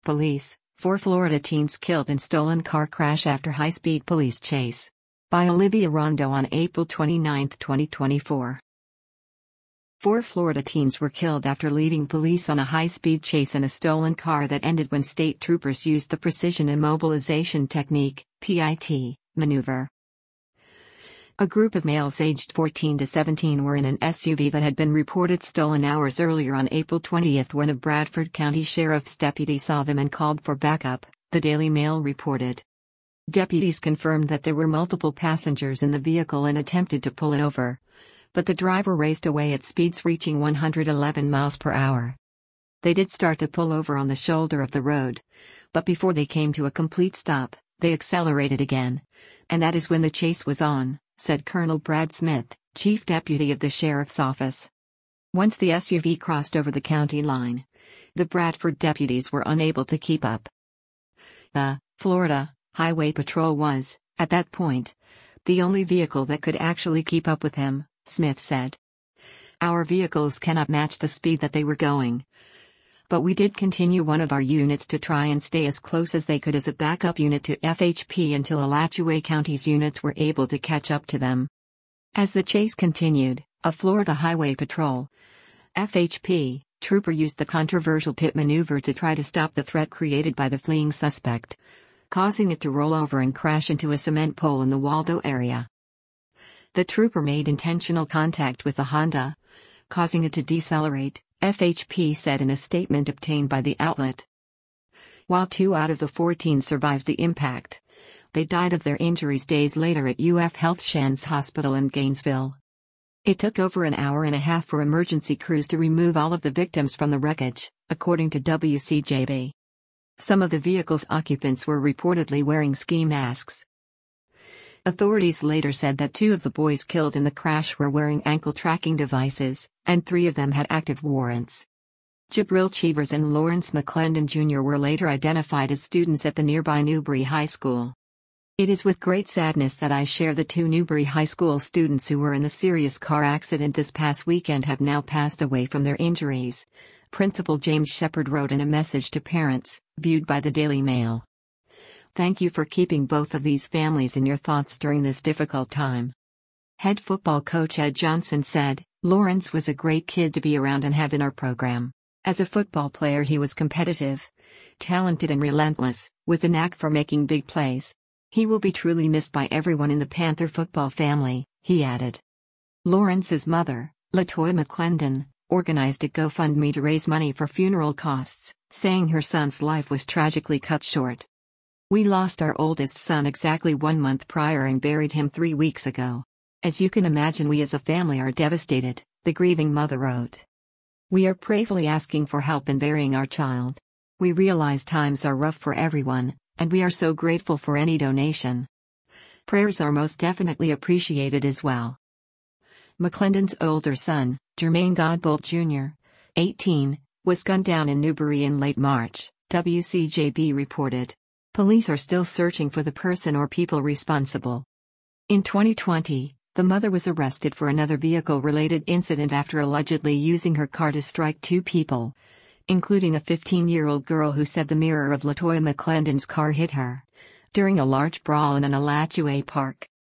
Police, 4 Florida teens killed in stolen car crash after high-speed police chase. By Olivia Rondo on April 29, 2024. 4 Florida teens were killed after leading police on a high-speed chase in a stolen car that ended when state troopers used the Precision Immobilization Technique (PIT) maneuver. A group of males aged 14 to 17 were in an SUV that had been reported stolen hours earlier on April 20 when a Bradford County Sheriff's deputy saw them and called for backup, the Daily Mail reported. Deputies confirmed that there were multiple passengers in the vehicle and attempted to pull it over, but the driver raced away at speeds reaching 111 miles per hour. They did start to pull over on the shoulder of the road, but before they came to a complete stop, they accelerated again, and that is when the chase was on, said Colonel Brad Smith, chief deputy of the sheriff's office. Once the SUV crossed over the county line, the Bradford deputies were unable to keep up. The Florida Highway Patrol was, at that point, the only vehicle that could actually keep up with him, Smith said. Our vehicles cannot match the speed that they were going. But we did continue one of our units to try and stay as close as they could as a backup unit to FHP until Alachua County's units were able to catch up to them. As the chase continued, a Florida Highway Patrol FHP trooper used the controversial pit maneuver to try to stop the threat created by the fleeing suspect, causing it to roll over and crash into a cement pole in the Waldo area. The trooper made intentional contact with the Honda, causing it to decelerate, FHP said in a statement obtained by the outlet. While 2 out of the 14 survived the impact, they died of their injuries days later at UF Health Shands Hospital in Gainesville. It took over an hour and a half for emergency crews to remove all of the victims from the wreckage, according to WCJB. Some of the vehicle's occupants were reportedly wearing ski masks. Authorities later said that 2 of the boys killed in the crash were wearing ankle tracking devices, and 3 of them had active warrants. Jabril Cheevers and Lawrence McClendon Jr. were later identified as students at the nearby Newberry High School. It is with great sadness that I share the 2 Newberry High School students who were in the serious car accident this past weekend have now passed away from their injuries, Principal James Shepard wrote in a message to parents, viewed by the Daily Mail. Thank you for keeping both of these families in your thoughts during this difficult time. Head football coach Ed Johnson said, Lawrence was a great kid to be around and have in our program. As a football player he was competitive, talented and relentless, with a knack for making big plays. He will be truly missed by everyone in the Panther football family, he added. Lawrence's mother, LaToya McClendon, organized a GoFundMe to raise money for funeral costs, saying her son's life was tragically cut short. We lost our oldest son exactly 1 month prior and buried him 3 weeks ago. As you can imagine, we as a family are devastated, the grieving mother wrote. We are prayerfully asking for help in burying our child. We realize times are rough for everyone, and we are so grateful for any donation. Prayers are most definitely appreciated as well. McClendon's older son, Jermaine Godbolt Jr., 18, was gunned down in Newberry in late March, WCJB reported. Police are still searching for the person or people responsible. In 2020, the mother was arrested for another vehicle-related incident after allegedly using her car to strike 2 people, including a 15-year-old girl who said the mirror of LaToya McClendon's car hit her, during a large brawl in an Alachua park.